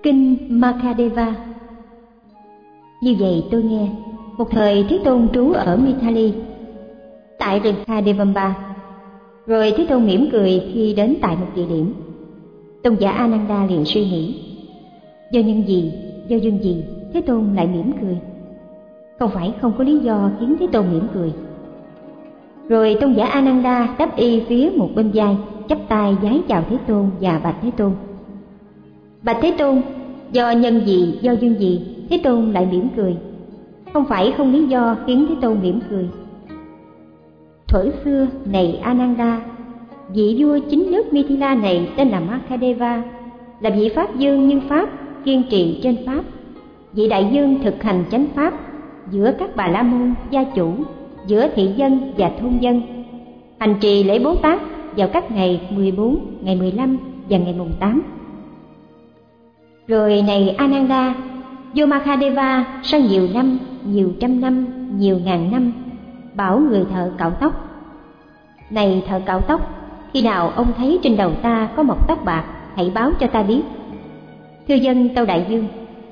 Kinh Mahadeva. Như vậy tôi nghe, một thời Thế Tôn trú ở Mithali, tại rừng Khadevamba. Rồi Thế Tôn mỉm cười khi đến tại một địa điểm. Tôn giả Ananda liền suy nghĩ, do nhân gì, do duyên gì Thế Tôn lại mỉm cười? Không phải không có lý do khiến Thế Tôn mỉm cười. Rồi Tôn giả Ananda đáp y phía một bên vai, chắp tay vái chào Thế Tôn và bạch Thế Tôn: Bạch Thế Tôn, do nhân gì, do duyên gì Thế Tôn lại mỉm cười? Không phải không lý do khiến Thế Tôn mỉm cười. Thuở xưa này Ananda, vị vua chính nước Mithila này tên là Mahadeva, là vị pháp dương như pháp, kiên trì trên pháp, vị đại dương thực hành chánh pháp giữa các bà la môn gia chủ, giữa thị dân và thôn dân, hành trì lễ Bố Tát vào các ngày 14, ngày 15 và ngày mùng 8. Rồi này Ananda, vua Mahadeva sau nhiều năm, nhiều trăm năm, nhiều ngàn năm bảo người thợ cạo tóc: Này thợ cạo tóc, khi nào ông thấy trên đầu ta có mọc tóc bạc, hãy báo cho ta biết. Thưa dân tâu đại dương.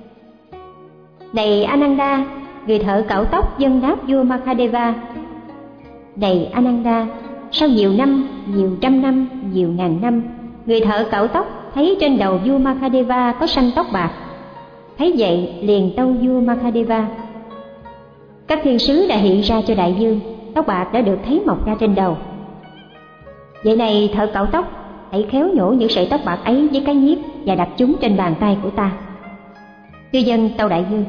Này Ananda, người thợ cạo tóc dâng đáp vua Mahadeva: Này Ananda, sau nhiều năm, nhiều trăm năm, nhiều ngàn năm, người thợ cạo tóc thấy trên đầu vua Mahadeva có sanh tóc bạc. Thấy vậy liền tâu vua Mahadeva: Các thiên sứ đã hiện ra cho đại dương, tóc bạc đã được thấy mọc ra trên đầu. Vậy này thợ cạo tóc, hãy khéo nhổ những sợi tóc bạc ấy với cái nhíp và đặt chúng trên bàn tay của ta. Cư dân tâu đại dương.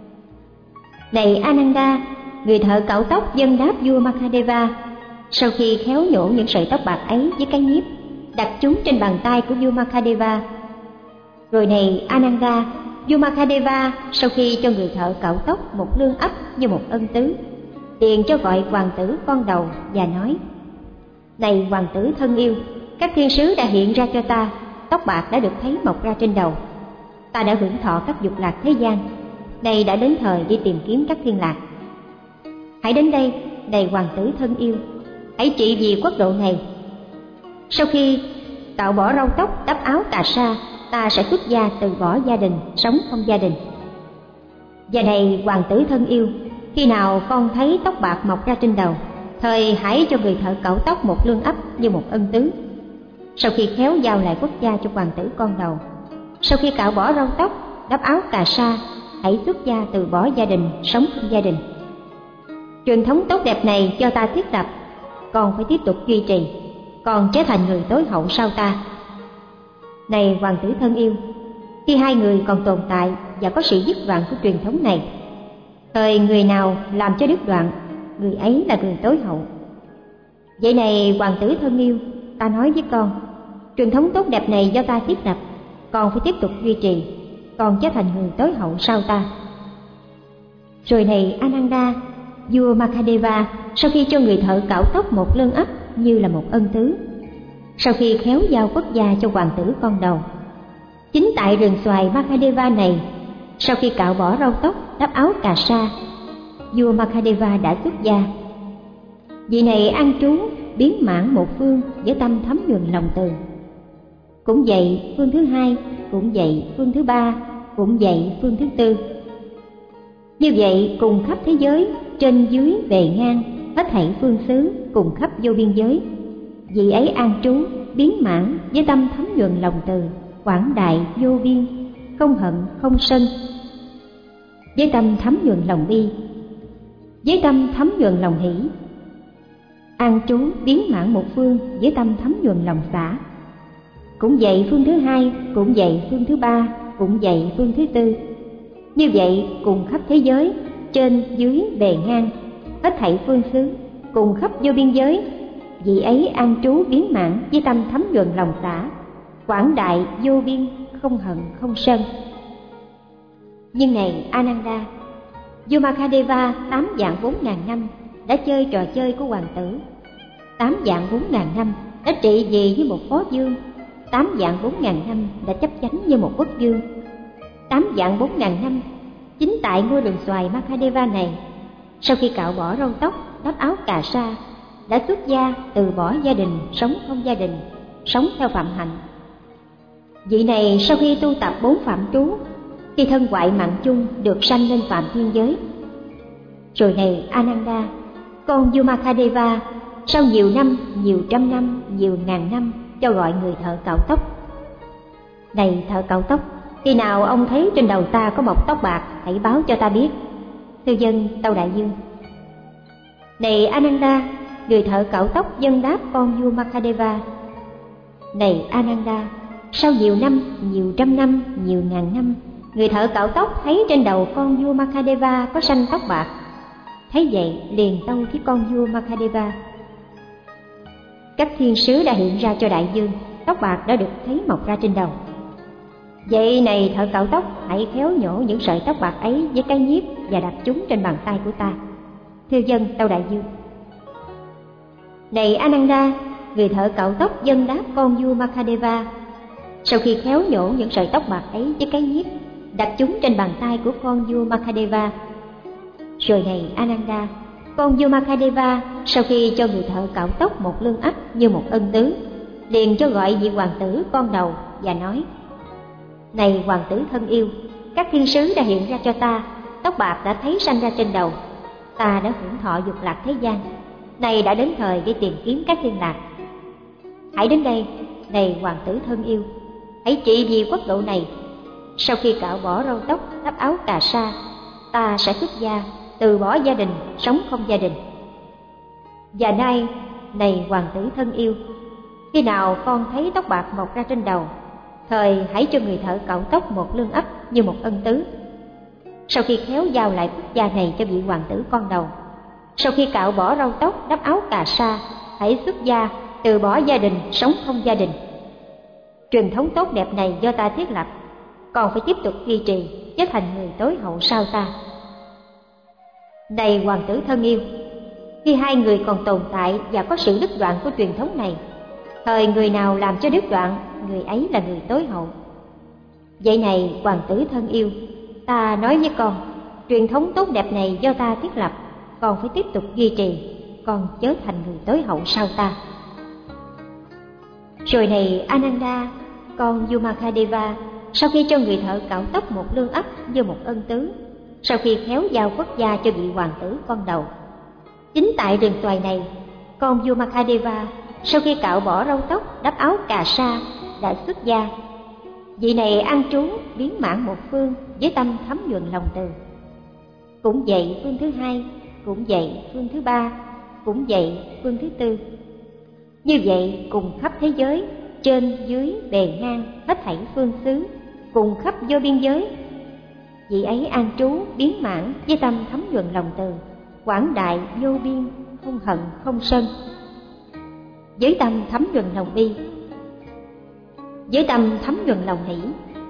Này Ananda, người thợ cạo tóc dâng đáp vua Mahadeva: Sau khi khéo nhổ những sợi tóc bạc ấy với cái nhíp, đặt chúng trên bàn tay của vua Mahadeva. Rồi này Ananda, vua Mahadeva sau khi cho người thợ cạo tóc một lương ấp như một ân tứ, liền cho gọi hoàng tử con đầu và nói: Này hoàng tử thân yêu, các thiên sứ đã hiện ra cho ta, tóc bạc đã được thấy mọc ra trên đầu. Ta đã hưởng thọ các dục lạc thế gian, nay đã đến thời đi tìm kiếm các thiên lạc. Hãy đến đây, này hoàng tử thân yêu, hãy trị vì quốc độ này. Sau khi cạo bỏ râu tóc, đắp áo cà sa, ta sẽ xuất gia từ bỏ gia đình, sống không gia đình. Và này hoàng tử thân yêu, khi nào con thấy tóc bạc mọc ra trên đầu, thời hãy cho người thợ cạo tóc một lương ấp như một ân tứ. Sau khi khéo giao lại quốc gia cho hoàng tử con đầu, sau khi cạo bỏ râu tóc, đắp áo cà sa, hãy xuất gia từ bỏ gia đình, sống không gia đình. Truyền thống tốt đẹp này do ta thiết lập, còn phải tiếp tục duy trì, còn trở thành người tối hậu sau ta. Này hoàng tử thân yêu, khi hai người còn tồn tại và có sự dứt đoạn của truyền thống này, thời người nào làm cho đứt đoạn, người ấy là người tối hậu. Vậy này hoàng tử thân yêu, ta nói với con, truyền thống tốt đẹp này do ta thiết lập, còn phải tiếp tục duy trì, còn trở thành người tối hậu sau ta. Rồi này Ananda, vua Mahadeva sau khi cho người thợ cạo tóc một lương ấp như là một ân tứ, sau khi khéo giao quốc gia cho hoàng tử con đầu, chính tại rừng xoài Mahadeva này, sau khi cạo bỏ râu tóc, đắp áo cà sa, vua Mahadeva đã xuất gia. Vị này an trú biến mãn một phương với tâm thấm nhuần lòng từ. Cũng vậy phương thứ hai, cũng vậy phương thứ ba, cũng vậy phương thứ tư. Như vậy cùng khắp thế giới, trên dưới về ngang, hết thảy phương xứ, cùng khắp vô biên giới, vị ấy an trú biến mãn với tâm thấm nhuần lòng từ, quảng đại vô biên, không hận không sân. Với tâm thấm nhuần lòng bi, với tâm thấm nhuần lòng hỷ, an trú biến mãn một phương với tâm thấm nhuần lòng xả. Cũng vậy phương thứ hai, cũng vậy phương thứ ba, cũng vậy phương thứ tư. Như vậy cùng khắp thế giới, trên dưới bề ngang, hết thảy phương xứ, cùng khắp vô biên giới, vị ấy an trú biến mãn với tâm thấm nhuần lòng xả, quảng đại vô biên, không hận không sân. Nhưng này Ananda, vua Mahadeva 8 vạn 4.000 năm đã chơi trò chơi của hoàng tử, 8 vạn 4.000 năm đã trị vì với một phó vương, 8 vạn 4.000 năm đã chấp chánh như một quốc vương. 8 vạn 4.000 năm chính tại ngôi rừng xoài Mahadeva này, sau khi cạo bỏ râu tóc, đắp áo cà sa, đã xuất gia từ bỏ gia đình, sống không gia đình, sống theo phạm hạnh. Vị này sau khi tu tập 4 phạm trú, khi thân hoại mạng chung được sanh lên phạm thiên giới. Rồi này Ananda, con Yamakadeva sau nhiều năm, nhiều trăm năm, nhiều ngàn năm cho gọi người thợ cạo tóc. Này thợ cạo tóc, khi nào ông thấy trên đầu ta có mọc tóc bạc, hãy báo cho ta biết. Thư dân Tâu Đại Dương. Này Ananda, người thợ cạo tóc dâng đáp con Yamakadeva. Này Ananda, sau nhiều năm, nhiều trăm năm, nhiều ngàn năm, người thợ cạo tóc thấy trên đầu con Yamakadeva có sanh tóc bạc. Thấy vậy liền tâu với con Yamakadeva. Các thiên sứ đã hiện ra cho đại dương, tóc bạc đã được thấy mọc ra trên đầu. Vậy này thợ cạo tóc, hãy khéo nhổ những sợi tóc bạc ấy với cái nhíp và đặt chúng trên bàn tay của ta. Thư dân Tâu Đại Dương. Này Ananda, người thợ cạo tóc dâng đáp con Yamakadeva. Sau khi khéo nhổ những sợi tóc bạc ấy với cái nhíp, đặt chúng trên bàn tay của con Yamakadeva. Rồi này Ananda, con Yamakadeva sau khi cho người thợ cạo tóc một lương ắt như một ân tứ, liền cho gọi vị hoàng tử con đầu và nói: Này hoàng tử thân yêu, các thiên sứ đã hiện ra cho ta, tóc bạc đã thấy sanh ra trên đầu, ta đã hưởng thọ dục lạc thế gian, này đã đến thời để tìm kiếm các thiên lạc. Hãy đến đây, này hoàng tử thân yêu, hãy trị vì quốc độ này. Sau khi cạo bỏ râu tóc, đắp áo cà sa, ta sẽ xuất gia, từ bỏ gia đình, sống không gia đình. Và nay, này hoàng tử thân yêu, khi nào con thấy tóc bạc mọc ra trên đầu, thời hãy cho người thợ cạo tóc một lương ấp như một ân tứ. Sau khi khéo giao lại quốc gia này cho vị hoàng tử con đầu, sau khi cạo bỏ râu tóc, đắp áo cà sa, hãy xuất gia, từ bỏ gia đình, sống không gia đình. Truyền thống tốt đẹp này do ta thiết lập, còn phải tiếp tục duy trì, trở thành người tối hậu sau ta. Này hoàng tử thân yêu, khi hai người còn tồn tại và có sự đứt đoạn của truyền thống này, thời người nào làm cho đứt đoạn, người ấy là người tối hậu. Vậy này hoàng tử thân yêu, ta nói với con, truyền thống tốt đẹp này do ta thiết lập, còn phải tiếp tục duy trì, con chớ thành người tối hậu sau ta. Rồi này Ananda, con Yamakadeva sau khi cho người thợ cạo tóc một lương ắt như một ân tứ, sau khi khéo giao quốc gia cho vị hoàng tử con đầu, chính tại rừng xoài này, con Yamakadeva sau khi cạo bỏ râu tóc, đắp áo cà sa, đã xuất gia. Vị này an trú biến mãn một phương với tâm thấm nhuần lòng từ. Cũng vậy phương thứ hai, cũng vậy phương thứ ba, cũng vậy phương thứ tư. Như vậy cùng khắp thế giới, trên dưới bề ngang hết thảy phương xứ, cùng khắp vô biên giới. Vị ấy an trú biến mãn với tâm thấm nhuần lòng từ, quảng đại vô biên, không hận không sân. Với tâm thấm nhuần lòng bi, với tâm thấm nhuần lòng hỷ.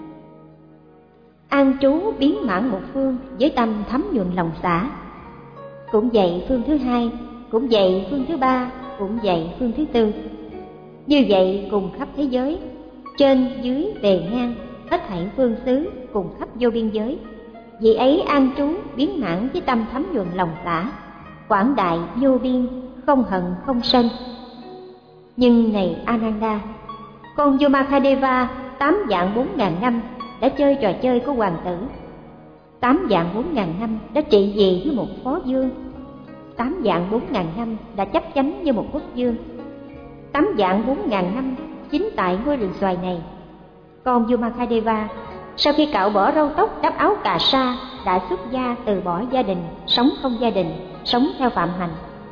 An trú biến mãn một phương với tâm thấm nhuần lòng xả. Cũng vậy phương thứ hai, cũng vậy phương thứ ba, cũng vậy phương thứ tư. Như vậy cùng khắp thế giới, trên dưới bề ngang hết thảy phương xứ, cùng khắp vô biên giới. Vị ấy an trú biến mãn với tâm thấm nhuần lòng xả, quảng đại vô biên, không hận không sân. Nhưng này Ananda, con Yamakadeva 8 vạn 4.000 năm đã chơi trò chơi của hoàng tử, 8 vạn 4.000 năm đã trị vì với một phó vương, 8 vạn 4.000 năm đã chấp chánh như một quốc vương, 8 vạn 4.000 năm chính tại ngôi rừng xoài này. Con Yamakadeva sau khi cạo bỏ râu tóc, đắp áo cà sa, đã xuất gia, từ bỏ gia đình, sống không gia đình, sống theo phạm hành.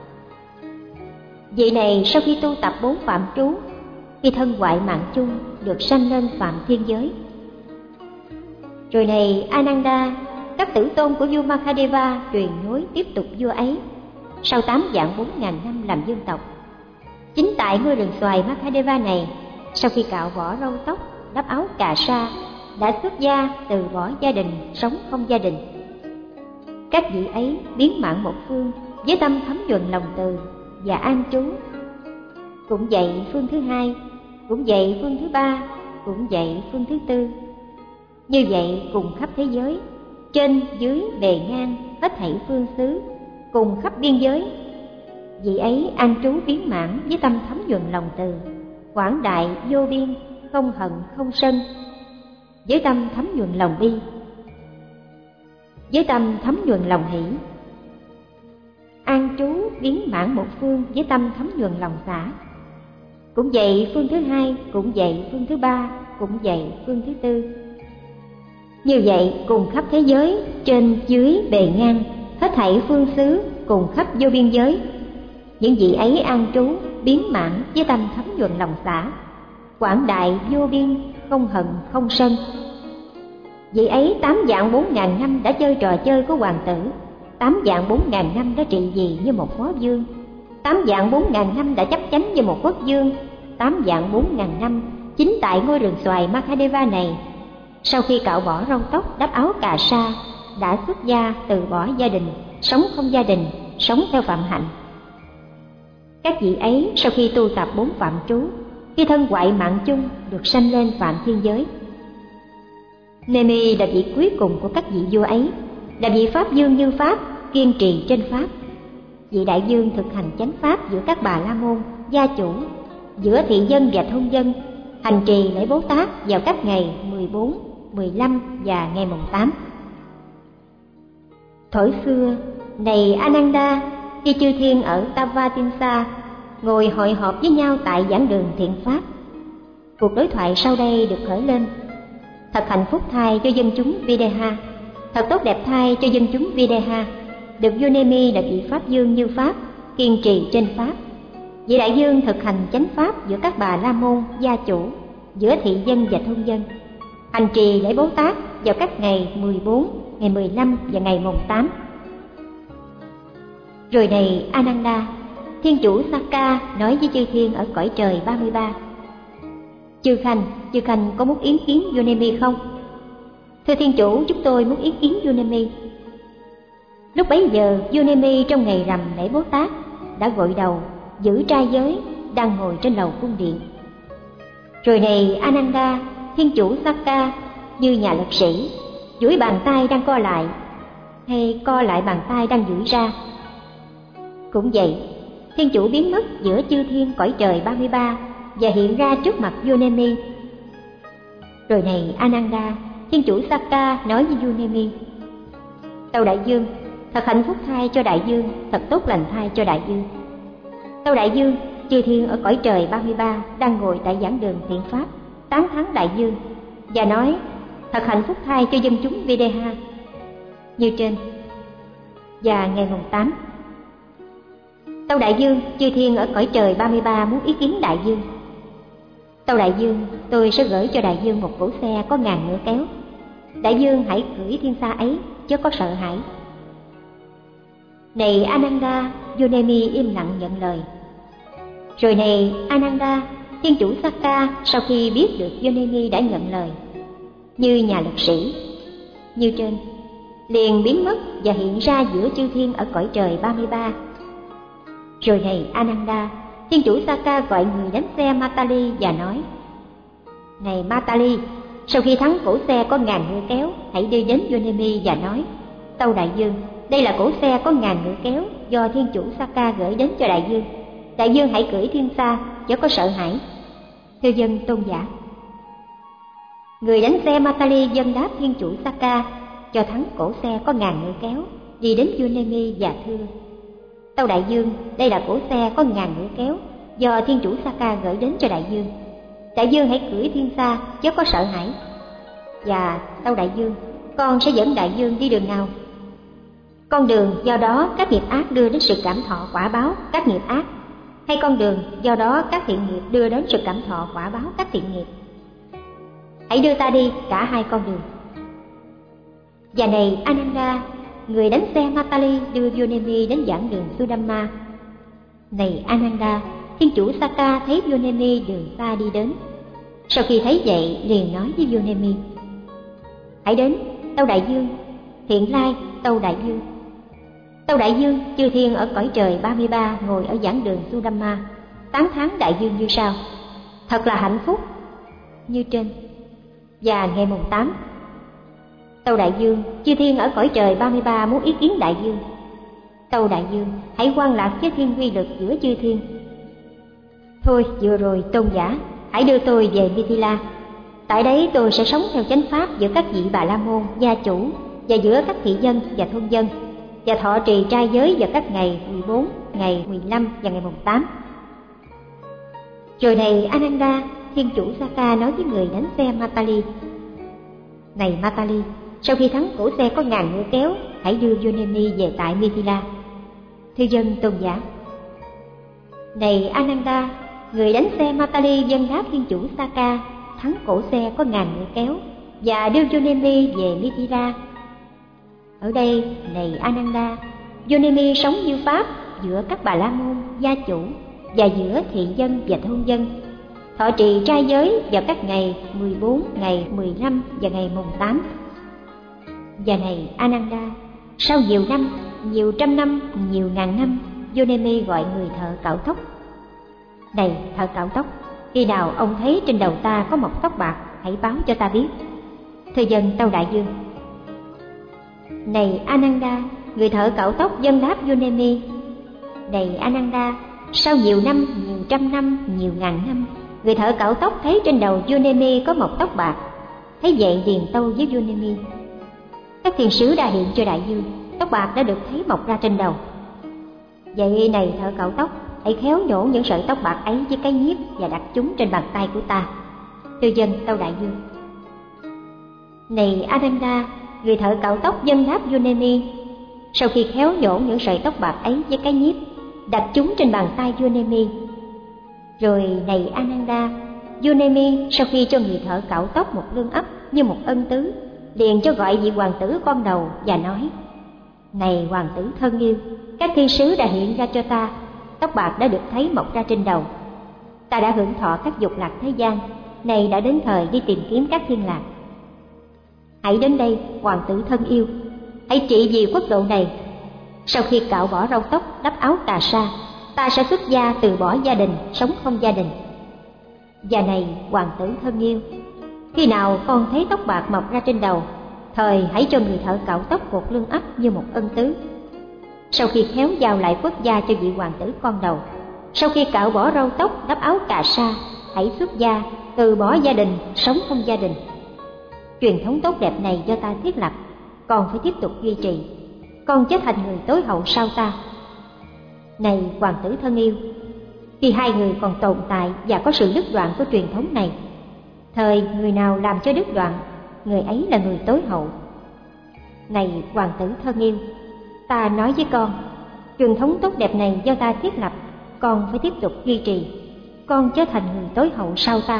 Vị này sau khi tu tập 4 phạm trú, khi thân hoại mạng chung, được sanh lên phạm thiên giới. Rồi này Ananda, các tử tôn của Yamakadeva truyền nối tiếp tục vua ấy sau 8 vạn 4.000 năm làm vương tộc. Chính tại ngôi rừng xoài Makadeva này, sau khi cạo bỏ râu tóc, đắp áo cà sa, đã xuất gia, từ bỏ gia đình, sống không gia đình. Các vị ấy biến mãn một phương với tâm thấm nhuần lòng từ và an trú. Cũng vậy phương thứ hai, cũng vậy phương thứ ba, cũng vậy phương thứ tư. Như vậy cùng khắp thế giới, trên dưới bề ngang hết thảy phương xứ, cùng khắp biên giới. Vị ấy an trú biến mãn với tâm thấm nhuần lòng từ, quảng đại vô biên, không hận không sân, với tâm thấm nhuần lòng bi, với tâm thấm nhuần lòng hỷ. An trú biến mãn một phương với tâm thấm nhuần lòng xả. Cũng vậy phương thứ hai, cũng vậy phương thứ ba, cũng vậy phương thứ tư. Như vậy cùng khắp thế giới, trên dưới bề ngang, hết thảy phương xứ cùng khắp vô biên giới, những vị ấy an trú biến mãn với tâm thấm nhuần lòng xả, quảng đại vô biên, không hận không sân. Vị ấy 8 vạn 4 ngàn năm đã chơi trò chơi của hoàng tử, 8 vạn 4 ngàn năm đã trị vì như một phó vương, 8 vạn 4 ngàn năm đã chấp chánh như một quốc vương, 8 vạn 4 ngàn năm chính tại ngôi rừng xoài Mahadeva này, sau khi cạo bỏ râu tóc, đắp áo cà sa, đã xuất gia từ bỏ gia đình, sống không gia đình, sống theo phạm hạnh. Các vị ấy sau khi tu tập 4 phạm trú, khi thân hoại mạng chung, được sanh lên phạm thiên giới. Nemi là vị cuối cùng của các vị vua ấy, là vị pháp vương như pháp, kiên trì trên pháp. Vị đại vương thực hành chánh pháp giữa các bà la môn, gia chủ, giữa thị dân và thôn dân, hành trì lễ Bố Tát vào các ngày 14, 15 và ngày mùng 8. Thuở xưa, này Ananda, khi chư thiên ở Tavatimsa ngồi hội họp với nhau tại giảng đường thiện pháp, cuộc đối thoại sau đây được khởi lên: thật hạnh phúc thay cho dân chúng Videha, thật tốt đẹp thay cho dân chúng Videha, được vua Nemi là vị pháp vương như pháp, kiên trì trên pháp. Vị đại vương thực hành chánh pháp giữa các bà la môn, gia chủ, giữa thị dân và thôn dân, hành trì lễ Bố Tát vào các ngày 14, ngày 15 và ngày mùng 8. Rồi này Ananda, thiên chủ Sakka nói với chư thiên ở cõi trời 33: Chư Khanh có muốn yến kiến vua Nemi không? Thưa thiên chủ, chúng tôi muốn yến kiến vua Nemi. Lúc bấy giờ vua Nemi trong ngày rằm lễ Bố Tát đã gội đầu, giữ trai giới, đang ngồi trên lầu cung điện. Rồi này Ananda, thiên chủ Sakka như nhà lực sĩ, duỗi bàn tay đang co lại, hay co lại bàn tay đang duỗi ra. Cũng vậy, thiên chủ biến mất giữa chư thiên cõi trời 33 và hiện ra trước mặt vua Nemi. Rồi này Ananda, thiên chủ Sakka nói với vua Nemi: Tâu đại vương, thật hạnh phúc thay cho đại vương, thật tốt lành thay cho đại vương. Tâu đại vương, chư thiên ở cõi trời 33 đang ngồi tại giảng đường thiện pháp, tán thán đại vương và nói: thật hạnh phúc thay cho dân chúng Videha, như trên. Và ngày mùng 8, tâu đại vương, chư thiên ở cõi trời 33 muốn ý kiến đại vương. Tâu đại vương, tôi sẽ gửi cho đại vương một cỗ xe có 1000 ngựa kéo. Đại vương hãy cưỡi thiên xa ấy, chớ có sợ hãi. Này Ananda, vua Nemi im lặng nhận lời. Rồi này Ananda, thiên chủ Sakka sau khi biết được vua Nemi đã nhận lời, như nhà lực sĩ, như trên, liền biến mất và hiện ra giữa chư thiên ở cõi trời 33. Rồi này Ananda, thiên chủ Sakka gọi người đánh xe Matali và nói: Này Matali, sau khi thắng cỗ xe có 1000 ngựa kéo, hãy đi đến vua Nemi và nói: Tâu đại vương, đây là cỗ xe có 1000 ngựa kéo do thiên chủ Sakka gửi đến cho đại vương. Đại vương hãy cưỡi thiên xa, chớ có sợ hãi. Thưa dân tôn giả. Người đánh xe Matali dâng đáp thiên chủ Sakka cho thắng cỗ xe có 1000 ngựa kéo, đi đến vua Nemi và thưa: Tâu đại vương, đây là cỗ xe có 1000 ngựa kéo do thiên chủ Sakka gửi đến cho đại vương. Đại vương hãy cưỡi thiên xa, chớ có sợ hãi. Và tâu đại vương, con sẽ dẫn đại vương đi đường nào? Con đường do đó các nghiệp ác đưa đến sự cảm thọ quả báo các nghiệp ác, hay con đường do đó các thiện nghiệp đưa đến sự cảm thọ quả báo các thiện nghiệp? Hãy đưa ta đi cả hai con đường. Và này Ananda, người đánh xe Matali đưa vua Nemi đến giảng đường Sudamma. Này Ananda, thiên chủ Sakka thấy vua Nemi đường xa đi đến. Sau khi thấy vậy liền nói với vua Nemi: Hãy đến, tâu đại vương. Hiện lai, tâu đại vương. Tâu đại vương, chư thiên ở cõi trời 33 ngồi ở giảng đường Sudamma, tán thán đại vương như sau: Thật là hạnh phúc, như trên. Và ngày mùng 8, tâu đại vương, chư thiên ở cõi trời 33 muốn ý kiến đại vương. Tâu đại vương, hãy quan lạc với thiên quy lực giữa chư thiên. Thôi vừa rồi tôn giả, hãy đưa tôi về Mithila. Tại đấy tôi sẽ sống theo chánh pháp giữa các vị Bà La Môn, gia chủ và giữa các thị dân và thôn dân, và thọ trì trai giới vào các ngày 14, ngày 15 và ngày mùng 8. Rồi này Ananda, thiên chủ Saka nói với người đánh xe Matali: Này Matali, sau khi thắng cổ xe có 1000 ngựa kéo, hãy đưa Yonemi về tại Mithila. Thư dân tôn giả: Này Ananda, người đánh xe Matali vâng đáp thiên chủ Saka, thắng cổ xe có 1000 ngựa kéo và đưa Yonemi về Mithila. Ở đây, này Ananda, Yonemi sống như pháp giữa các Bà La Môn, gia chủ và giữa thị dân và thôn dân, thọ trì trai giới vào các ngày 14, ngày 15 và ngày mùng 8. Và này Ananda, sau nhiều năm, nhiều trăm năm, nhiều ngàn năm, Yonemi gọi người thợ cạo tóc: Này thợ cạo tóc, khi nào ông thấy trên đầu ta có một tóc bạc, hãy báo cho ta biết. Thư dân tâu đại dương: Này Ananda, người thợ cạo tóc vâng đáp Yonemi: Này Ananda, sau nhiều năm, nhiều trăm năm, nhiều ngàn năm, người thợ cạo tóc thấy trên đầu Yonemi có một tóc bạc. Thấy vậy liền tâu với Yonemi: Các thiên sứ đã hiện cho đại dương, tóc bạc đã được thấy mọc ra trên đầu. Vậy này thợ cạo tóc, hãy khéo nhổ những sợi tóc bạc ấy với cái nhíp và đặt chúng trên bàn tay của ta. Thư dân tâu đại dương: Này Ananda, người thợ cạo tóc vâng đáp Yonemi: Sau khi khéo nhổ những sợi tóc bạc ấy với cái nhíp, đặt chúng trên bàn tay Yonemi. Rồi này Ananda, Yonemi sau khi cho người thợ cạo tóc một lương ấp như một ân tứ, liền cho gọi vị hoàng tử con đầu và nói: Này hoàng tử thân yêu, các thiên sứ đã hiện ra cho ta, tóc bạc đã được thấy mọc ra trên đầu. Ta đã hưởng thọ các dục lạc thế gian, này đã đến thời đi tìm kiếm các thiên lạc. Hãy đến đây, hoàng tử thân yêu, hãy trị vì quốc độ này. Sau khi cạo bỏ râu tóc, đắp áo cà sa, ta sẽ xuất gia từ bỏ gia đình, sống không gia đình. Và này hoàng tử thân yêu, khi nào con thấy tóc bạc mọc ra trên đầu, thời hãy cho người thợ cạo tóc cột lưng ấp như một ân tứ. Sau khi khéo giao lại quốc gia cho vị hoàng tử con đầu, sau khi cạo bỏ râu tóc, đắp áo cà sa, hãy xuất gia từ bỏ gia đình, sống không gia đình. Truyền thống tốt đẹp này do ta thiết lập, con phải tiếp tục duy trì. Con trở thành người tối hậu sau ta. Này hoàng tử thân yêu, khi hai người còn tồn tại và có sự đứt đoạn của truyền thống này, thời người nào làm cho đứt đoạn, người ấy là người tối hậu. Này hoàng tử thân yêu, ta nói với con, truyền thống tốt đẹp này do ta thiết lập, con phải tiếp tục duy trì. Con trở thành người tối hậu sau ta.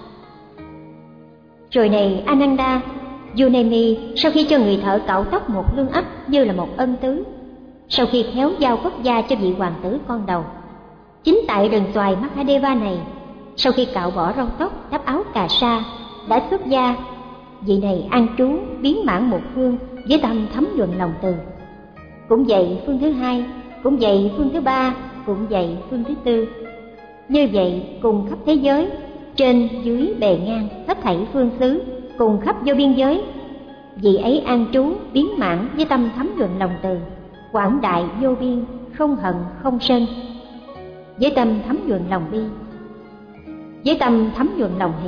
Rồi này Ananda, Yonemi sau khi cho người thợ cạo tóc một lương ấp như là một ân tứ, sau khi khéo giao quốc gia cho vị hoàng tử con đầu, chính tại rừng xoài Mahadeva này, sau khi cạo bỏ râu tóc, đắp áo cà sa, đã xuất gia. Vị này an trú biến mãn một phương với tâm thấm nhuần lòng từ. Cũng vậy phương thứ hai, cũng vậy phương thứ ba, cũng vậy phương thứ tư. Như vậy cùng khắp thế giới, trên dưới bề ngang hết thảy phương xứ, cùng khắp vô biên giới, vị ấy an trú biến mãn với tâm thấm nhuần lòng từ, quảng đại vô biên, không hận không sân. Với tâm thấm nhuần lòng bi, với tâm thấm nhuần lòng hỷ,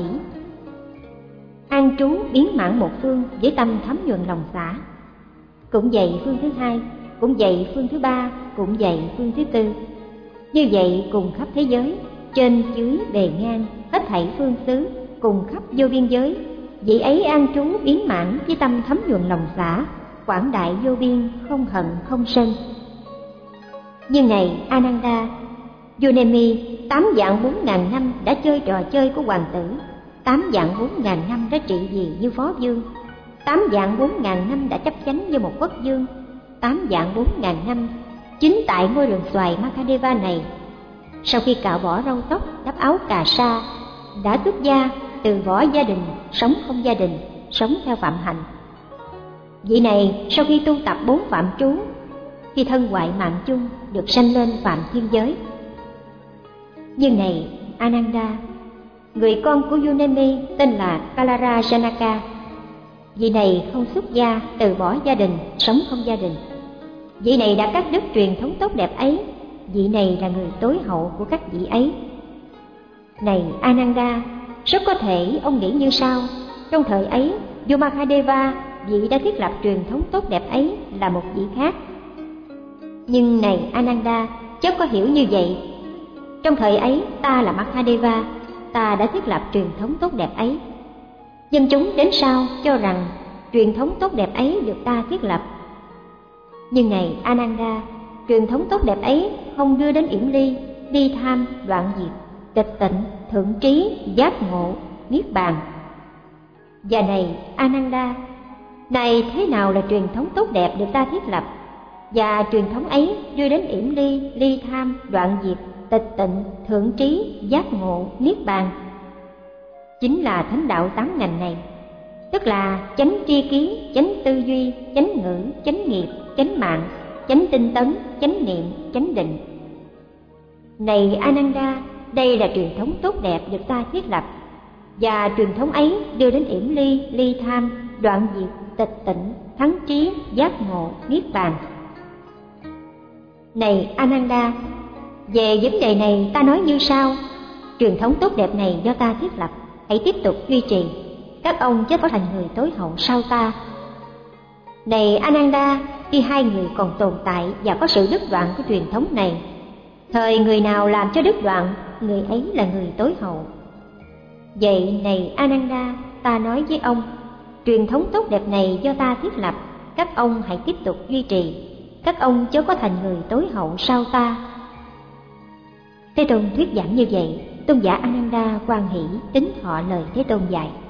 an trú biến mãn một phương với tâm thấm nhuần lòng xả. Cũng vậy phương thứ hai, cũng vậy phương thứ ba, cũng vậy phương thứ tư. Như vậy cùng khắp thế giới, trên dưới bề ngang hết thảy phương xứ, cùng khắp vô biên giới, vị ấy an trú biến mãn với tâm thấm nhuần lòng xả, quảng đại vô biên, không hận không sân. Như này Ananda, Yonemi 8 vạn 4 ngàn năm đã chơi trò chơi của hoàng tử, 8 vạn 4 ngàn năm đã trị vì như phó vương, 8 vạn 4 ngàn năm đã chấp chánh như một quốc vương, 8 vạn 4 ngàn năm chính tại ngôi rừng xoài Mahadeva này, sau khi cạo bỏ râu tóc, đắp áo cà sa, đã xuất gia từ bỏ gia đình, sống không gia đình, sống theo phạm hạnh. Vị này sau khi tu tập 4 phạm trú, khi thân hoại mạng chung, được sanh lên phạm thiên giới. Như này Ananda, người con của Yonemi tên là Kalara Janaka. Vị này không xuất gia, từ bỏ gia đình, sống không gia đình. Vị này đã cắt đứt truyền thống tốt đẹp ấy. Vị này là người tối hậu của các vị ấy. Này Ananda, Rất có thể ông nghĩ như sau: trong thời ấy, vua Mahadeva, vị đã thiết lập truyền thống tốt đẹp ấy, là một vị khác. Nhưng này Ananda, chớ có hiểu như vậy. Trong thời ấy, ta là Mahadeva, ta đã thiết lập truyền thống tốt đẹp ấy. Dân chúng đến sau cho rằng truyền thống tốt đẹp ấy được ta thiết lập. Nhưng này Ananda, truyền thống tốt đẹp ấy không đưa đến yểm ly, ly tham, đoạn diệt, tịch tịnh, thượng trí, giác ngộ, niết bàn. Và này Ananda, này thế nào là truyền thống tốt đẹp được ta thiết lập? Và truyền thống ấy đưa đến yểm ly, ly tham, đoạn diệt, tịch tịnh, thượng trí, giác ngộ, niết bàn. Chính là thánh đạo 8 ngành này, tức là chánh tri kiến, chánh tư duy, chánh ngữ, chánh nghiệp, chánh mạng, chánh tinh tấn, chánh niệm, chánh định. Này Ananda, đây là truyền thống tốt đẹp được ta thiết lập, và truyền thống ấy đưa đến yểm ly, ly tham, đoạn diệt, tịch tịnh, thắng trí, giác ngộ, niết bàn. Này Ananda, về vấn đề này ta nói như sau: truyền thống tốt đẹp này do ta thiết lập, hãy tiếp tục duy trì. Các ông chớ có thành người tối hậu sau ta. Này Ananda, khi hai người còn tồn tại và có sự đứt đoạn của truyền thống này, thời người nào làm cho đứt đoạn, người ấy là người tối hậu. Vậy này Ananda, ta nói với ông, truyền thống tốt đẹp này do ta thiết lập, các ông hãy tiếp tục duy trì. Các ông chớ có thành người tối hậu sau ta. Thế Tôn thuyết giảng như vậy, tôn giả Ananda hoan hỷ tín thọ lời Thế Tôn dạy.